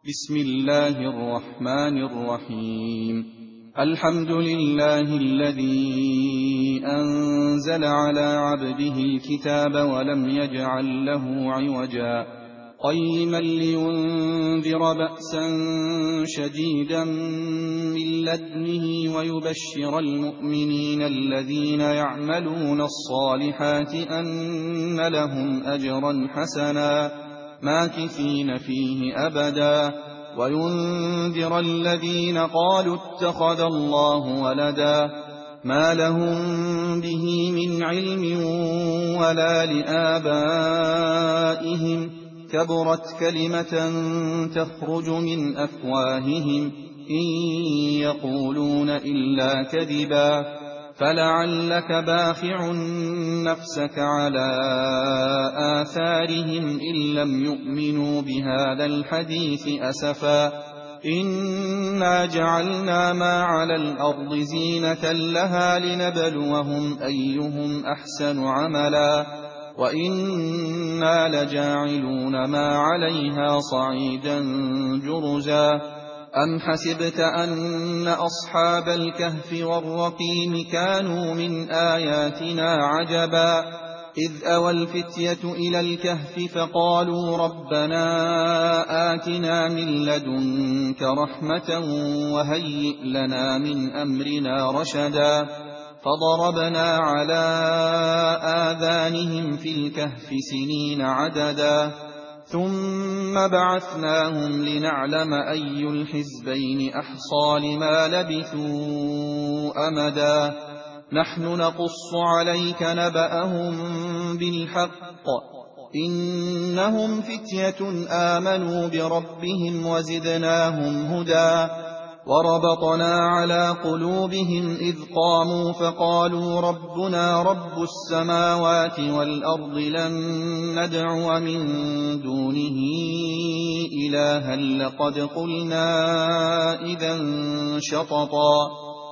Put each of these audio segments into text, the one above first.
بسم الله الرحمن الرحيم. الحمد لله الذي أنزل على عبده الكتاب ولم يجعل له عوجا قيما لينذر بأسا شديدا من لدنه ويبشر المؤمنين الذين يعملون الصالحات أن لهم أجرا حسنا ماكثين فيه أبدا وينذر الذين قالوا اتخذ الله ولدا ما لهم به من علم ولا لآبائهم كبرت كلمة تخرج من أفواههم إن يقولون إلا كذبا فلعلك باخع نفسك على آثارهم إن لم يؤمنوا بهذا الحديث أسفا إنا جعلنا ما على الأرض زينة لها لنبلوهم أيهم أحسن عملا وإنا لجاعلون ما عليها صعيدا جرزا أم حسبت أن أصحاب الكهف والرقيم كانوا من آياتنا عجبا إذ أوى الفتية إلى الكهف فقالوا ربنا آتنا من لدنك رحمة وهيئ لنا من أمرنا رشدا فضربنا على آذانهم في الكهف سنين عددا ثم بعثناهم لنعلم أي الحزبين أحصى لما لبثوا أمدا نحن نقص عليك نبأهم بالحق إنهم فتية آمنوا بربهم وزدناهم هدى وربطنا على قلوبهم إذ قاموا فقالوا ربنا رب السماوات والأرض لن ندعو من دونه إلها لقد قلنا إذا شططا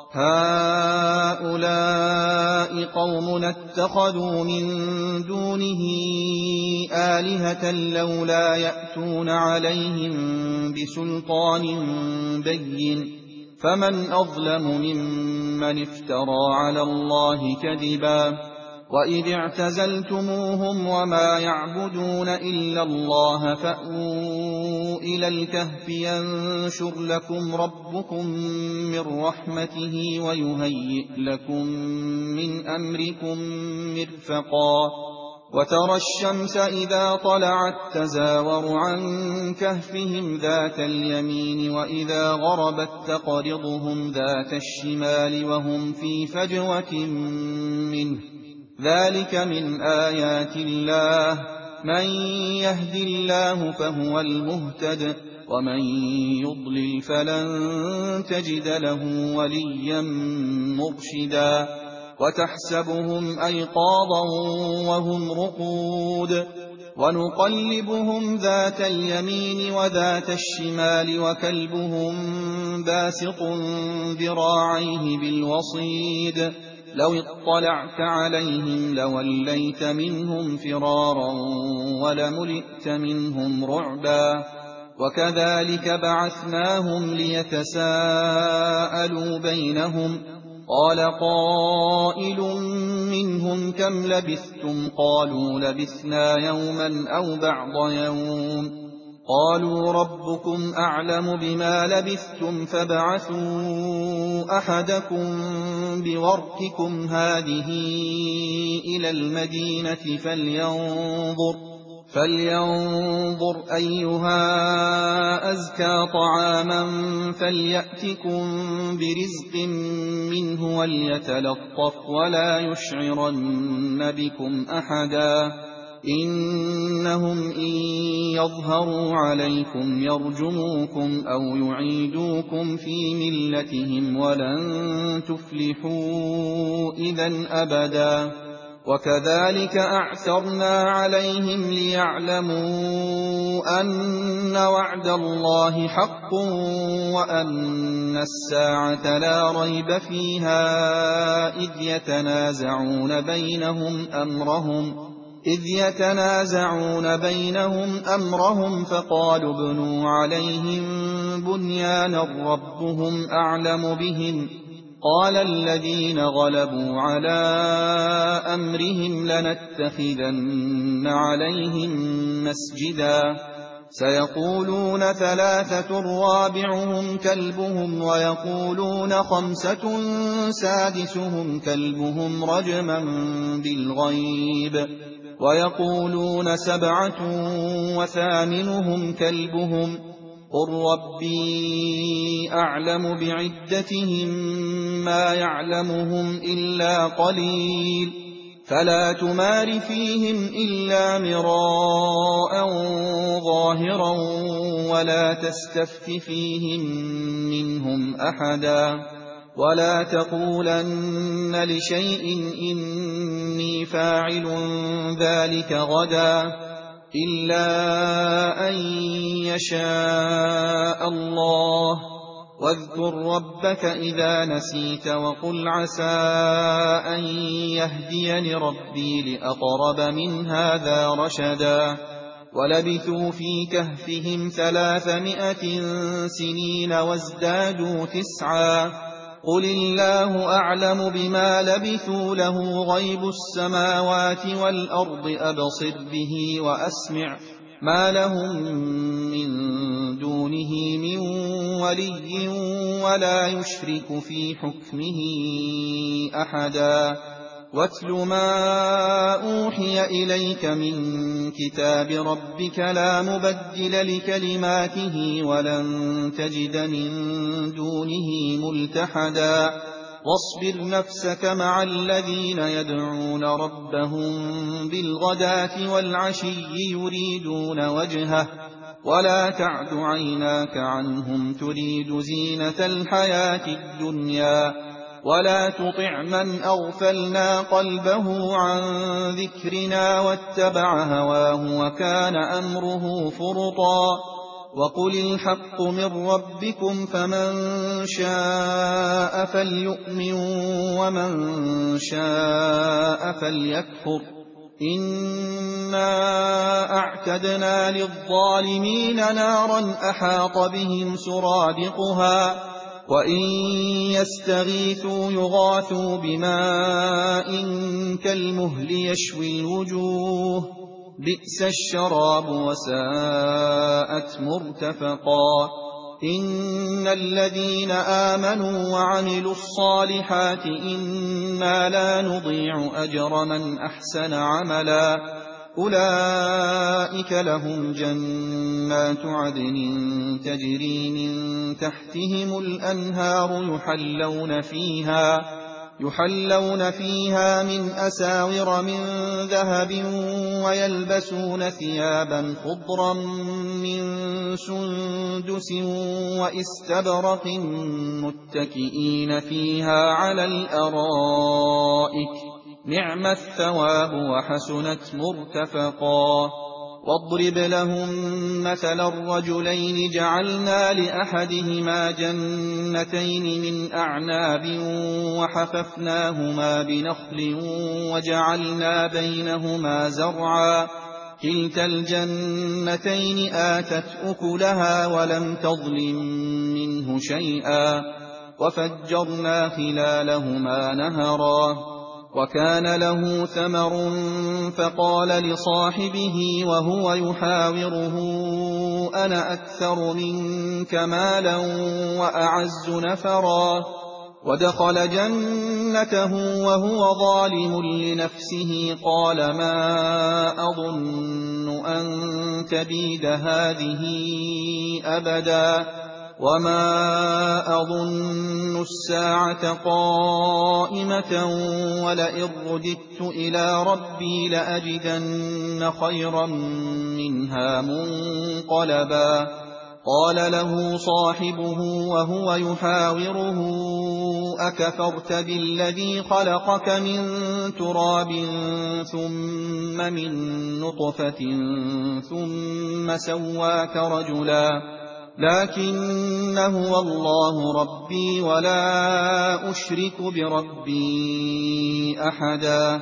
هؤلاء قومنا اتخذوا من دونه آلهة لولا يأتون عليهم بسلطان بين فمن أظلم ممن افترى على الله كذبا وإذ اعتزلتموهم وما يعبدون إلا الله فأووا إلى الكهف ينشر لكم ربكم من رحمته ويهيئ لكم من أمركم مرفقا وترى الشمس إذا طلعت تزاور عن كهفهم ذات اليمين وإذا غربت تقرضهم ذات الشمال وهم في فجوة منه ذلك من آيات الله من يهد الله فهو المهتد ومن يضلل فلن تجد له وليا مرشدا وتحسبهم أيقاظا وهم رقود ونقلبهم ذات اليمين وذات الشمال وكلبهم باسط ذراعيه بالوصيد لو اطلعت عليهم لوليت منهم فرارا ولملئت منهم رعبا وكذلك بعثناهم ليتساءلوا بينهم قال قائل منهم كم لبثتم قالوا لبثنا يوما أو بعض يوم قالوا ربكم أعلم بما لبثتم فابعثوا أحدكم بورقكم هذه إلى المدينة فلينظر أيها أزكى طعاما فليأتكم برزق منه وليتلطف ولا يشعرن بكم أحدا إنهم إن يظهروا عليكم يرجموكم أو يعيدوكم في ملتهم ولن تفلحوا إذا أبدا وكذلك أعثرنا عليهم ليعلموا أن وعد الله حق وأن الساعة لا ريب فيها إذ يتنازعون بينهم أمرهم إذ يتنازعون بينهم أمرهم فقالوا ابنوا عليهم بنيانا ربهم أعلم بهم قال الذين غلبوا على أمرهم لنتخذن عليهم مسجدا سيقولون ثلاثة رابعهم كلبهم ويقولون خمسة سادسهم كلبهم رجما بالغيب ويقولون سبعة وثامنهم كلبهم قل ربي أعلم بعدتهم ما يعلمهم إلا قليل فلا تمار فيهم إلا مراء ظاهرا ولا تستفت فيهم منهم أحدا ولا تقولن لشيء إني فاعل ذلك غدا إلا أن يشاء الله واذكر ربك إذا نسيت وقل عسى أن يهديني ربي لأقرب من هذا رشدا ولبثوا في كهفهم 300 سنين وازدادوا 9 قل الله أعلم بما لبثوا له غيب السماوات والأرض أبصر به وأسمع ما لهم من دونه من ولي ولا يشرك في حكمه أحدا واتل ما أوحي إليك من كتاب ربك لا مبدل لكلماته ولن تجد من دونه ملتحدا واصبر نفسك مع الذين يدعون ربهم بالغداة والعشي يريدون وجهه ولا تعد عيناك عنهم تريد زينة الحياة الدنيا ولا تطع من أغفلنا قلبه عن ذكرنا واتبع هواه وكان أمره فرطا وقل الحق من ربكم فمن شاء فليؤمن ومن شاء فليكفر إنا أعتدنا للظالمين نارا أحاط بهم سرادقها وإن يستغيثوا يغاثوا بماء كالمهل يشوي الوجوه بئس الشراب وساءت مرتفقا إن الذين آمنوا وعملوا الصالحات إنا لا نضيع أجر من أحسن عملا أولئك لهم جنات عدن تجري من تحتهم الأنهار يحلون فيها من أساور من ذهب ويلبسون ثيابا خضرا من سندس وإستبرق متكئين فيها على الأرائك نعم الثواب وحسنت مرتفقا واضرب لهم مثل الرجلين جعلنا لأحدهما جنتين من أعناب وحففناهما بنخل وجعلنا بينهما زرعا كلتا الجنتين آتت أكلها ولم تظلم منه شيئا وفجرنا خلالهما نهرا وكان له ثمر فقال لصاحبه وهو يحاوره أنا أكثر منك مالا وأعز نفرا ودخل جنته وهو ظالم لنفسه قال ما أظن أن تبيد هذه أبدا وما أظن الساعة قائمة ولئن رددت إلى ربي لأجدن خيرا منها منقلبا قال له صاحبه وهو يحاوره أكفرت بالذي خلقك من تراب ثم من نطفة ثم سواك رجلا لكن هو الله ربي ولا أشرك بربي أحدا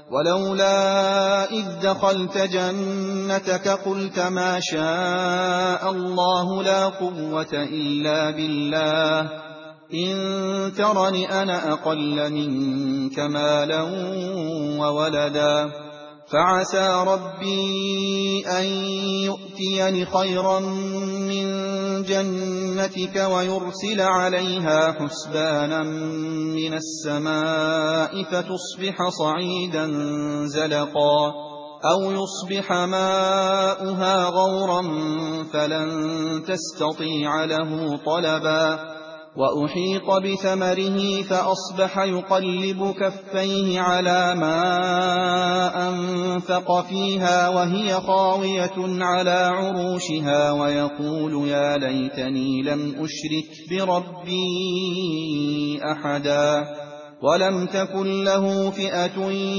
ولولا إذ دخلت جنتك قلت ما شاء الله لا قوة إلا بالله إن ترني أنا أقل منك مالا وولدا فعسى ربي أن يؤتيني خيرا من جنتك ويرسل عليها حسبانا من السماء فتصبح صعيدا زلقا أو يصبح ماؤها غورا فلن تستطيع له طلبا وأحيط بثمره فأصبح يقلب كفيه على ما أنفق فيها وهي خاوية على عروشها ويقول يا ليتني لم أشرك بربي أحدا ولم تكن له فئة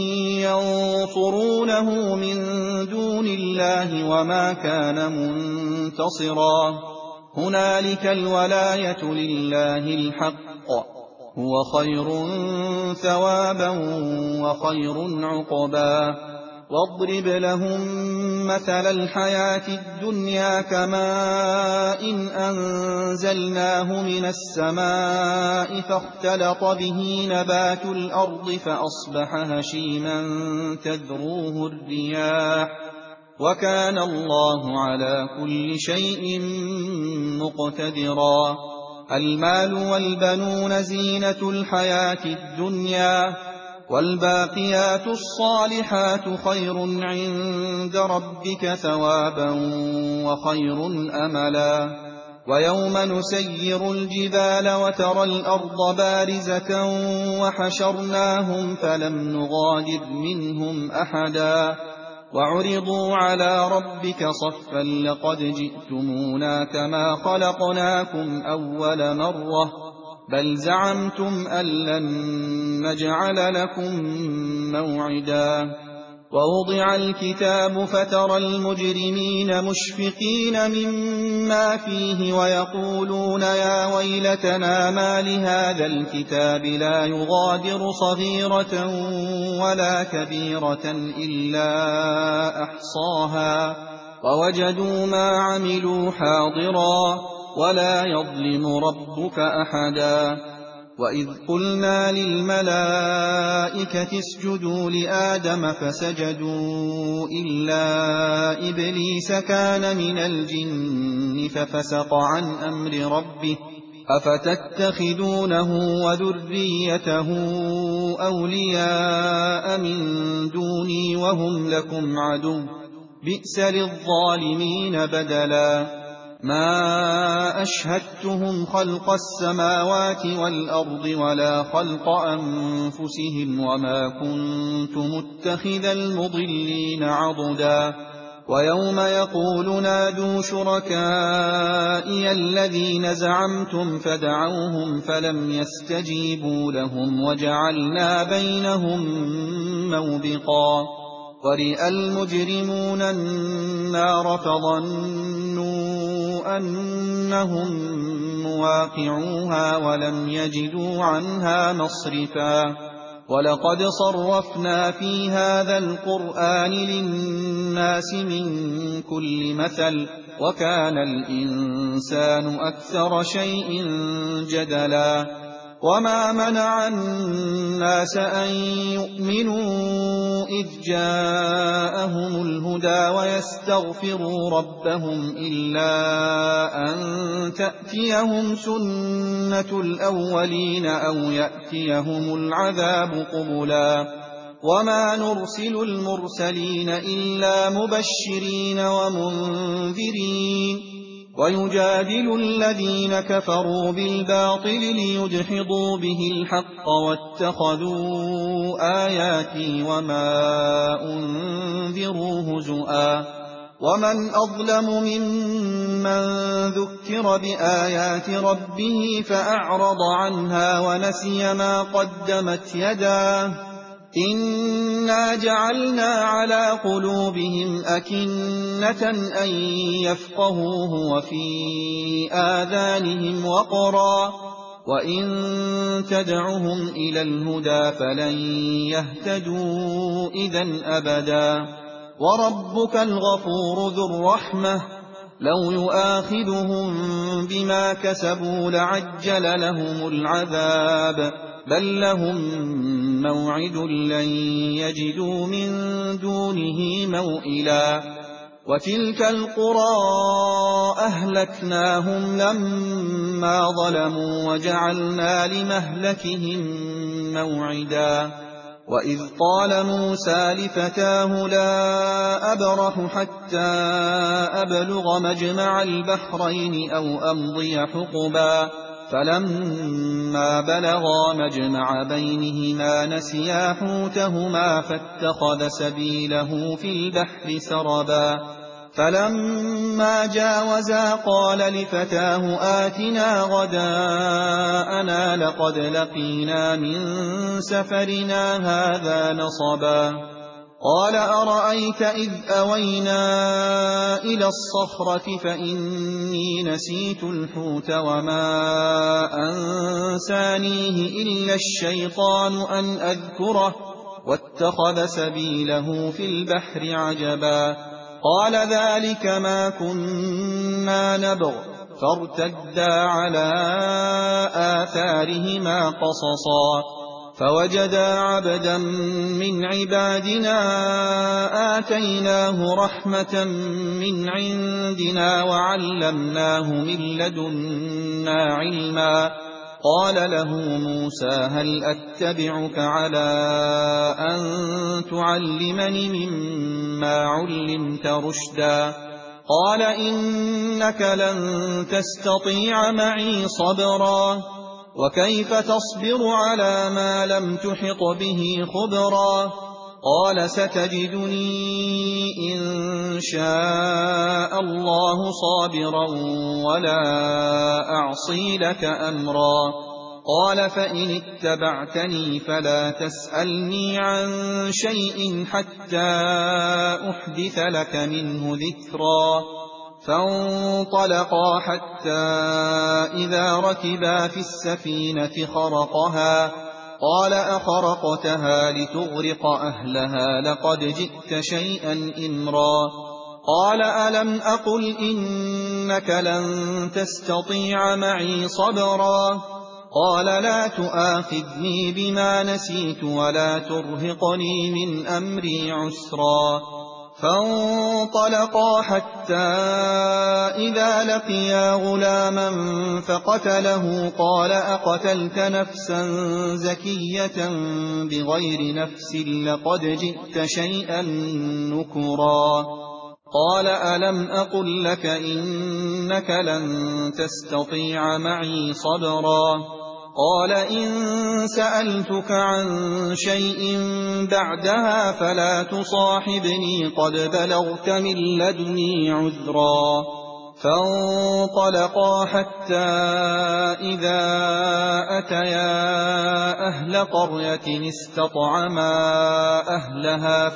ينصرونه من دون الله وما كان منتصرا هنالك الولاية لله الحق هو خير ثوابا وخير عقبا واضرب لهم مثل الحياة الدنيا كماء أنزلناه من السماء فاختلط به نبات الأرض فأصبح هشيما تذروه الرياح وكان الله على كل شيء مقتدرا المال والبنون زينة الحياة الدنيا والباقيات الصالحات خير عند ربك ثوابا وخير أملا ويوم نسير الجبال وترى الأرض بارزة وحشرناهم فلم نغادر منهم أحدا وعرضوا على ربك صفا لقد جئتمونا كما خلقناكم أول مرة بل زعمتم أن لن نجعل لكم موعدا ووضع الكتاب فترى المجرمين مشفقين مما فيه ويقولون يا ويلتنا ما لهذا الكتاب لا يغادر صغيرة ولا كبيرة إلا أحصاها ووجدوا ما عملوا حاضرا ولا يظلم ربك أحدا وإذ قلنا للملائكة اسجدوا لآدم فسجدوا إلا إبليس كان من الجن ففسق عن أمر ربه أفتتخذونه وذريته أولياء من دوني وهم لكم عدو بئس للظالمين بدلا ما أشهدتهم خلق السماوات والأرض ولا خلق أنفسهم وما كنت متخذ المضلين عضدا ويوم يقول نادوا شركائي الذين زعمتم فدعوهم فلم يستجيبوا لهم وجعلنا بينهم موبقا ورئ المجرمون النار فظنوا أنهم مواقعوها ولم يجدوا عنها مصرفا ولقد صرفنا في هذا القرآن للناس من كل مثل وكان الإنسان أكثر شيء جدلا وما منع الناس أن يؤمنوا إذ جاءهم الهدى ويستغفروا ربهم إلا أن تأتيهم سنة الأولين أو يأتيهم العذاب قبلا وما نرسل المرسلين إلا مبشرين ومنذرين ويجادل الذين كفروا بالباطل ليدحضوا به الحق واتخذوا آياتي وما أنذروا هزؤا ومن أظلم ممن ذكر بآيات ربه فأعرض عنها ونسي ما قدمت يداه إنا جعلنا على قلوبهم أكنة أن يفقهوه وفي آذانهم وقرا وإن تدعهم إلى الهدى فلن يهتدوا إذًا أبدا وربك الغفور ذو الرحمة لو يؤاخذهم بما كسبوا لعجل لهم العذاب بل لهم موعد لن يجدوا من دونه موئلا وتلك القرى أهلكناهم لما ظلموا وجعلنا لمهلكهم موعدا وإذ قال موسى لفتاه لا أبرح حتى أبلغ مجمع البحرين أو أمضي حقبا فلما بلغا مجمع بينهما نسيا حوتهما فاتخذ سبيله في البحر سربا فلما جاوزا قال لفتاه آتنا غداءنا لقد لقينا من سفرنا هذا نصبا قال أرأيت إذ أوينا إلى الصخرة فإني نسيت الحوت وما أنسانيه إلا الشيطان أن أذكره واتخذ سبيله في البحر عجبا قال ذلك ما كنا نبغ فارتدا على آثارهما قصصا فوجدا عبدا من عبادنا آتيناه رحمة من عندنا وعلمناه من لدنا علما قال له موسى هل أتبعك على أن تعلمني مما علمت رشدا قال إنك لن تستطيع معي صبرا وكيف تصبر على ما لم تحط به خبرا قال ستجدني إن شاء الله صابرا ولا أعصي لك أمرا قال فإن اتبعتني فلا تسألني عن شيء حتى أحدث لك منه ذكرا فانطلقا حتى إذا ركبا في السفينة خرقها قال أخرقتها لتغرق أهلها لقد جئت شيئا إمرا قال ألم أقل إنك لن تستطيع معي صبرا قال لا تؤاخذني بما نسيت ولا ترهقني من أمري عسرا فانطلقا حتى إذا لقيا غلاما فقتله قال أقتلت نفسا زكية بغير نفس لقد جئت شيئا نكرا قال ألم أقل لك إنك لن تستطيع معي صبرا قال إن سألتك عن شيء بعدها فلا تصاحبني قد بلغت من لدني عذرا فانطلقا حتى إذا أتيا أهل قرية استطعما أهلها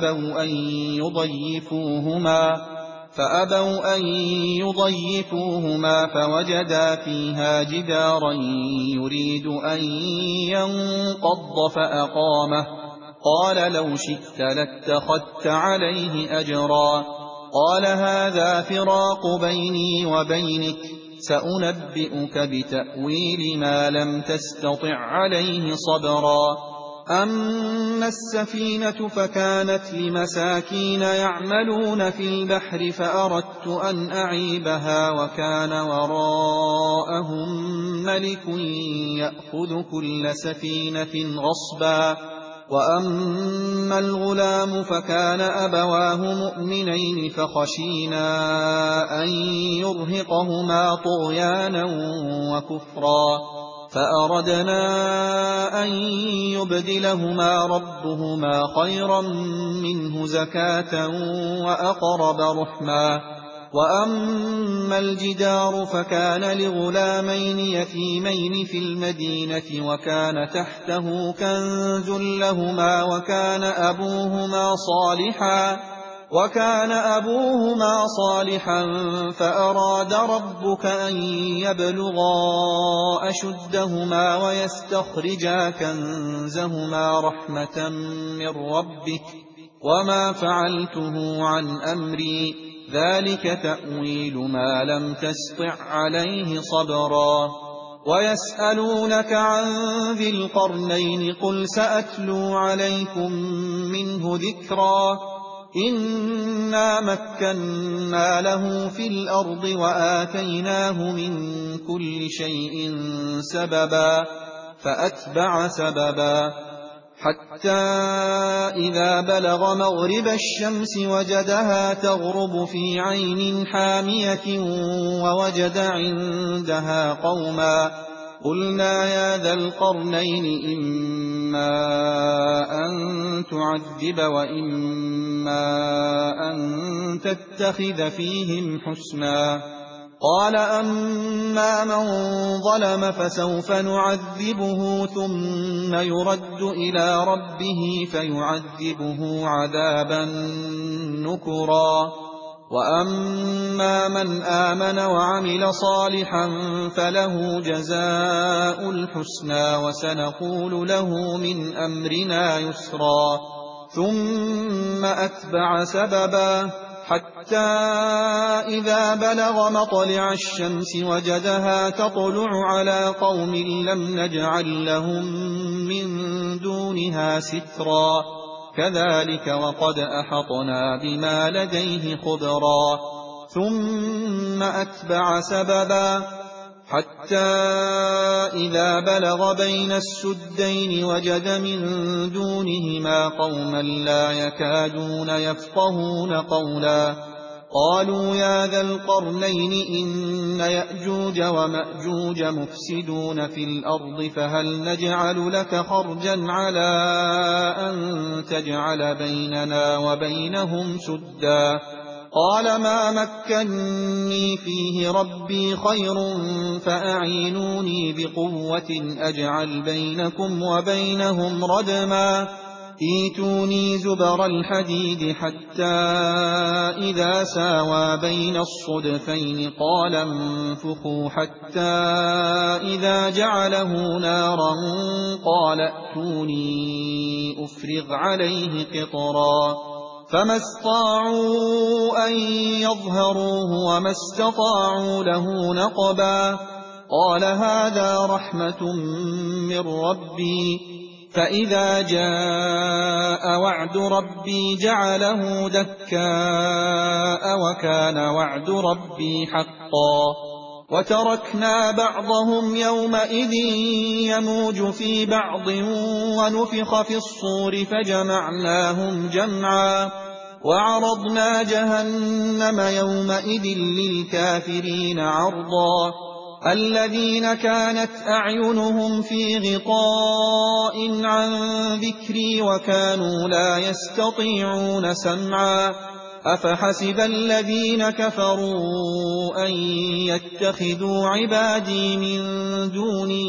فأبوا أن يضيفوهما فوجدا فيها جدارا يريد أن ينقض فأقامه قال لو شئت لاتخذت عليه أجرا قال هذا فراق بيني وبينك سأنبئك بتأويل ما لم تستطع عليه صبرا أما السفينة فكانت لمساكين يعملون في البحر فأردت أن أعيبها وكان وراءهم ملك يأخذ كل سفينة غصبا وأما الغلام فكان أبواه مؤمنين فخشينا أن يرهقهما طغيانا وكفرا فأردنا أن يبدلهما ربهما خيرا منه زكاة وأقرب رحما وأما الجدار فكان لغلامين يتيمين في المدينة وكان تحته كنز لهما وكان أبوهما صالحا وكان أبوهما صالحا فأراد ربك أن يبلغا أشدهما ويستخرجا كنزهما رحمة من ربك وما فعلته عن أمري ذلك تأويل ما لم تسطع عليه صبرا ويسألونك عن ذي القرنين قل سأتلو عليكم منه ذكرا إنا مكنا له في الأرض وآتيناه من كل شيء سببا فأتبع سببا حتى إذا بلغ مغرب الشمس وجدها تغرب في عين حامية ووجد عندها قوما قلنا يا ذا القرنين إما أن تعذب وإما أن تتخذ فيهم حسنا قال أما من ظلم فسوف نعذبه ثم يرد إلى ربه فيعذبه عذابا نكرا وأما من آمن وعمل صالحا فله جزاء الحسنى وسنقول له من أمرنا يسرا ثم أتبع سببا حتى إذا بلغ مطلع الشمس وجدها تطلع على قوم لم نجعل لهم من دونها سترا كذلك وقد أحطنا بما لديه خبرا ثم أتبع سببا حتى إذا بلغ بين السدين وجد من دونهما قوما لا يكادون يفقهون قولا قالوا يا ذا القرنين إن يأجوج ومأجوج مفسدون في الأرض فهل نجعل لك خرجا على أن تجعل بيننا وبينهم سدا قال ما مكني فيه ربي خير فأعينوني بقوة أجعل بينكم وبينهم ردما ائتوني زبر الحديد حتى إذا ساوى بين الصدفين قال انفخوا حتى إذا جعله نارا قال ائتوني أفرغ عليه قطرا فما استطاعوا أن يظهروه وما استطاعوا له نقبا قال هذا رحمة من ربي فإذا جاء وعد ربي جعله دكاء وكان وعد ربي حقا وتركنا بعضهم يومئذ يموج في بعض ونفخ في الصور فجمعناهم جمعا وعرضنا جهنم يومئذ للكافرين عرضا الذين كانت أعينهم في غطاء عن ذكري وكانوا لا يستطيعون سمعا أفحسب الذين كفروا أن يتخذوا عبادي من دوني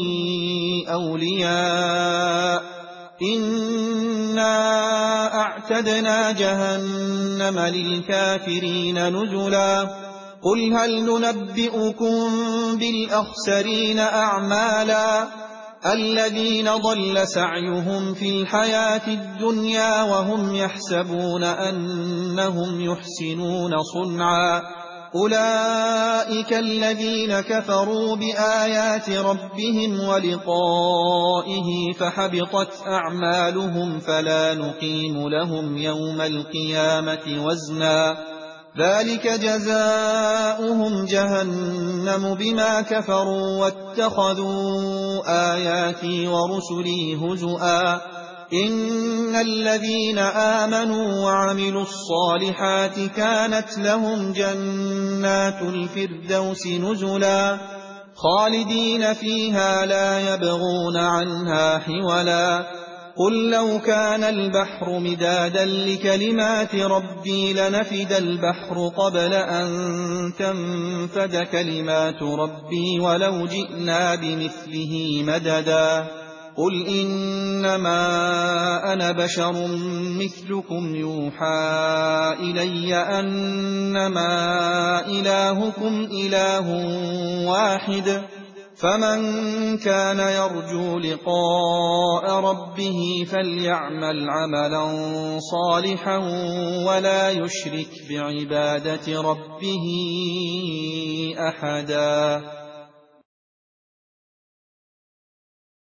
أولياء إنا أعتدنا جهنم للكافرين نزلا قل هل ننبئكم بالأخسرين أعمالا الذين ضل سعيهم في الحياة الدنيا وهم يحسبون أنهم يحسنون صنعا أولئك الذين كفروا بآيات ربهم ولقائه فحبطت أعمالهم فلا نقيم لهم يوم القيامة وزنا ذلك جزاؤهم جهنم بما كفروا واتخذوا آياتي ورسلي هزؤا إن الذين آمنوا وعملوا الصالحات كانت لهم جنات الفردوس نزلا خالدين فيها لا يبغون عنها حولا قل لو كان البحر مدادا لكلمات ربي لنفد البحر قبل أن تنفد كلمات ربي ولو جئنا بمثله مددا قُلْ إِنَّمَا أَنَا بَشَرٌ مِثْلُكُمْ يُوحَىٰ إِلَيَّ أَنَّمَا إِلَٰهُكُمْ إِلَٰهٌ وَاحِدٌ فَمَن كَانَ يَرْجُو لِقَاءَ رَبِّهِ فَلْيَعْمَلْ عَمَلًا صَالِحًا وَلَا يُشْرِكْ بِعِبَادَةِ رَبِّهِ أَحَدًا